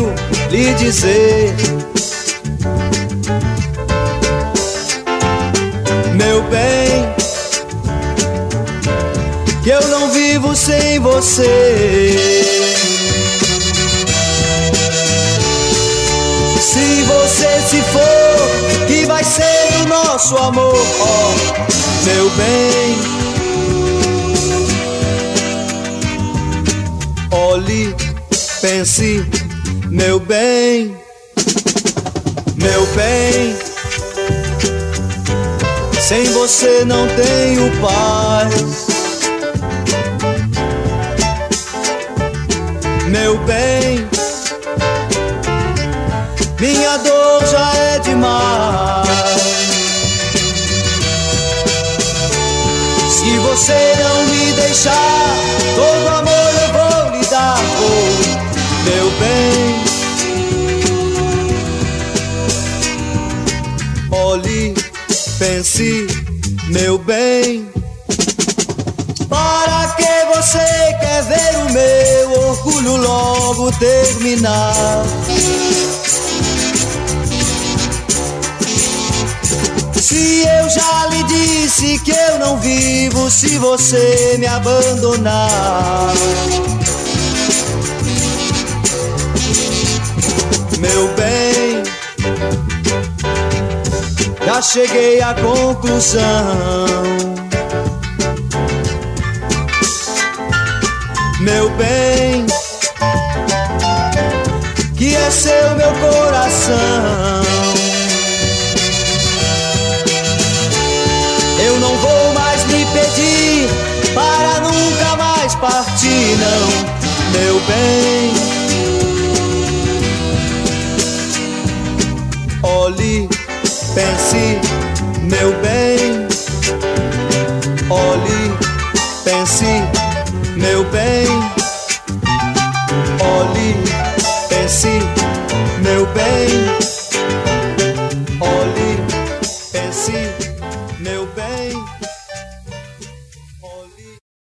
venho lhe dizer, meu bem, que eu não vivo sem você. Se você se for, que vai ser o nosso amor, oh, meu bem. Olhe, pense, meu bem, meu bem. Sem você não tenho paz, meu bem. Minha dor já é demais. Se você não me deixar, todo amor eu vou lhe dar, oh, meu bem. Olhe, pense, meu bem. Para que você quer ver o meu orgulho logo terminar? Se eu já lhe disse que eu não vivo se você me abandonar, meu bem, já cheguei à conclusão. Meu bem, que é seu meu coração. Eu não vou mais lhe pedir para nunca mais partir, não, meu bem. Olhe, pense, meu bem. Olhe, pense, meu bem. Olhe, pense, meu bem.